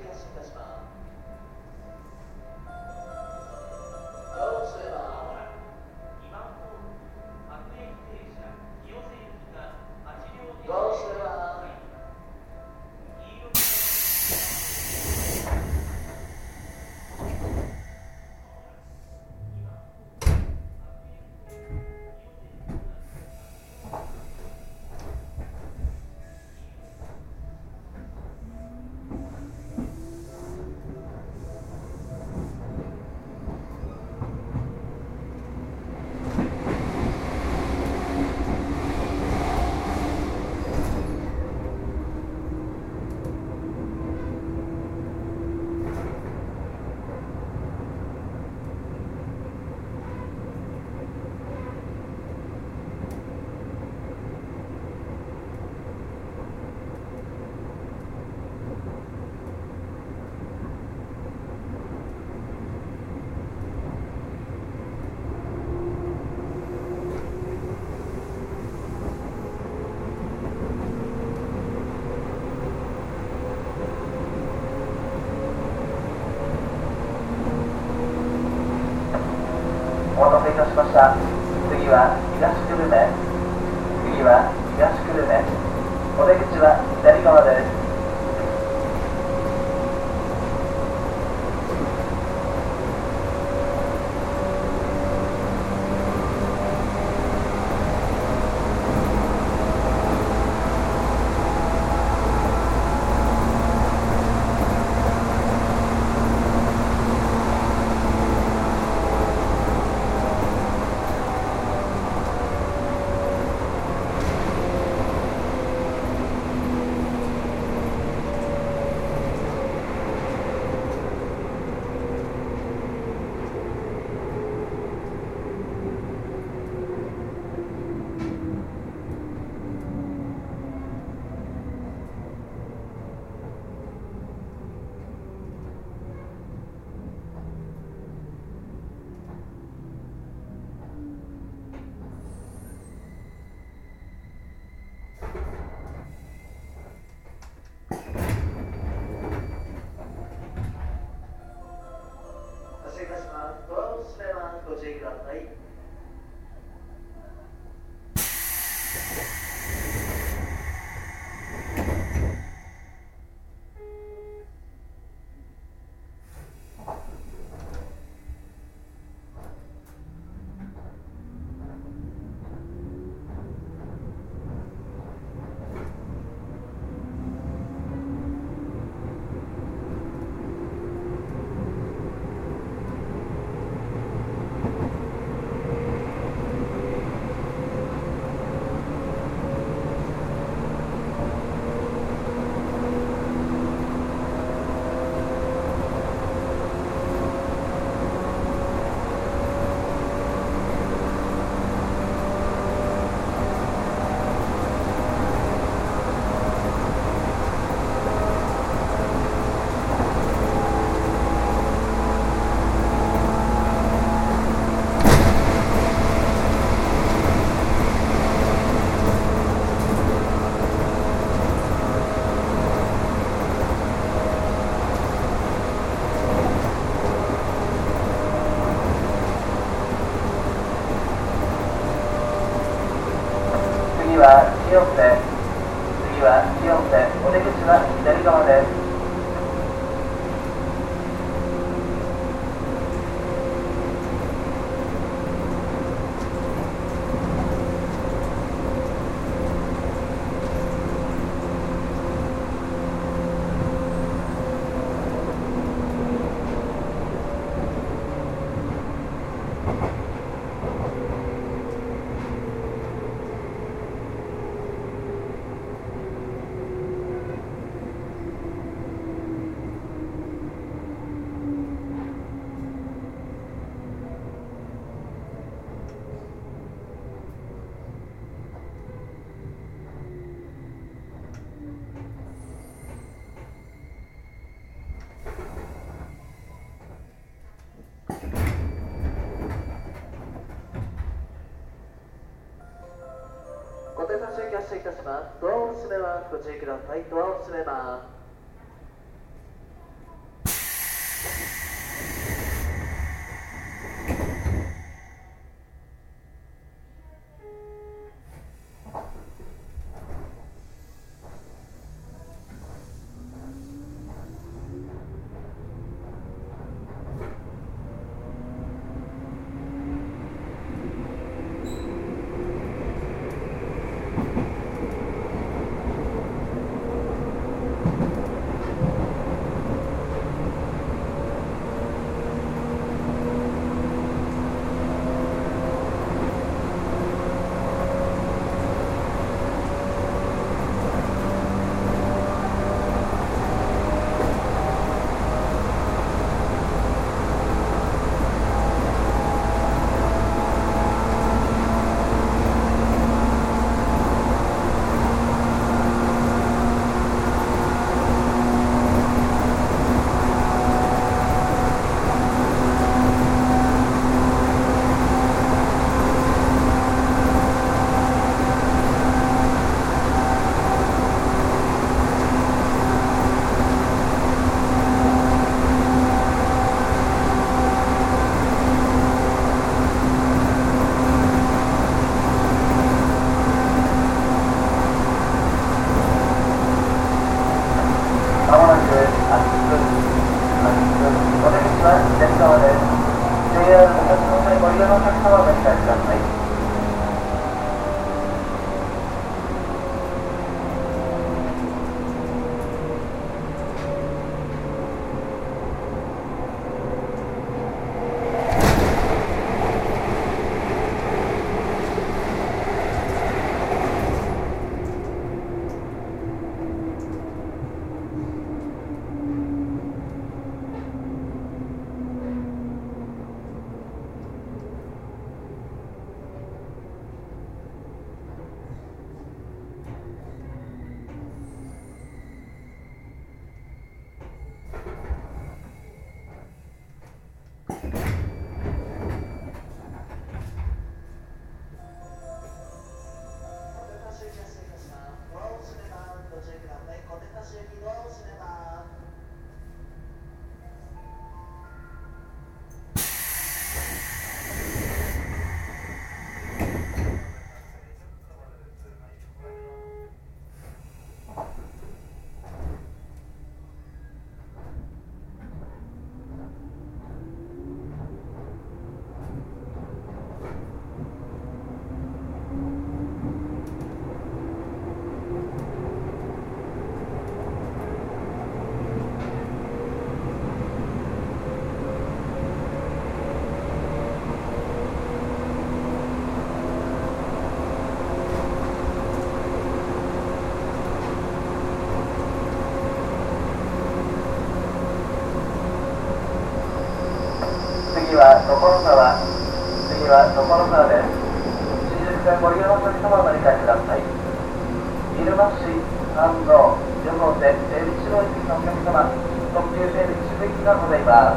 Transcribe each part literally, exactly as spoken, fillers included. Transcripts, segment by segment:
お待たせいたしました。次は東久留米。次は東久留米。お出口は左側です。ご注意ください。次は清瀬、次は清瀬、お出口は左側です。ご停車中継発車いたします。ドアを閉めます。ご注意ください。ドアを閉めます。 川、次は所沢です。新宿線ご利用のお客様お乗り換えください。入間市、飯能、横手、整備士路行きのお客様、特急整備士行きがございます。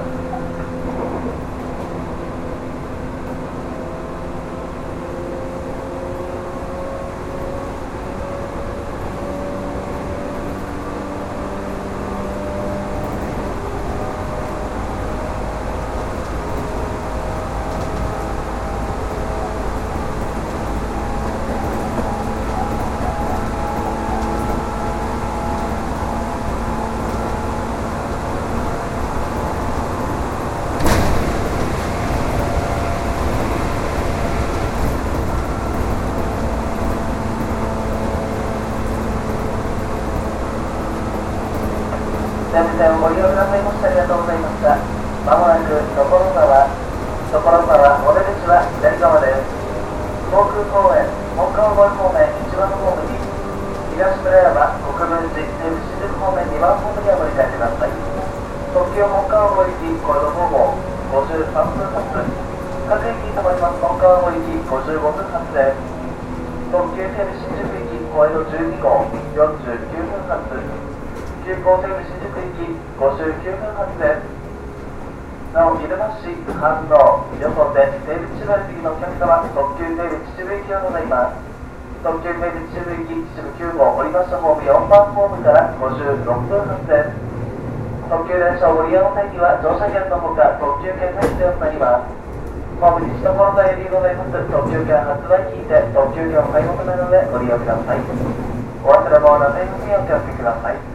全線をご利用くださいましてありがとうございました。まもなく所沢、所沢お出口は左側です。航空公園、本川越方面いちばんホームに、東村山、国分寺、西武新宿方面にばんホームにお乗り換えください。特急本川越行き、これの方号、ごじゅうさんぷん発。各駅に停まります本川越行き、ごじゅうごふん発です。特急西武新宿行き、小江戸じゅうに号、よんじゅうきゅうふん発。急行西武新宿行きごじゅうきゅうふん発です。なお、入間市、飯能、横手、西武秩父駅のお客様、特急西武秩父行きがございます。特急西武秩父行き秩父きゅう号、降りましたホームよんばんホームからごじゅうろっぷん発です。特急電車をご利用の際には乗車券のほか特急券が必要となります。ホームに一所在よりございます特急券発売聞いて特急券を買い求めるのでご利用ください。お忘れ物のないようにお気をつけください。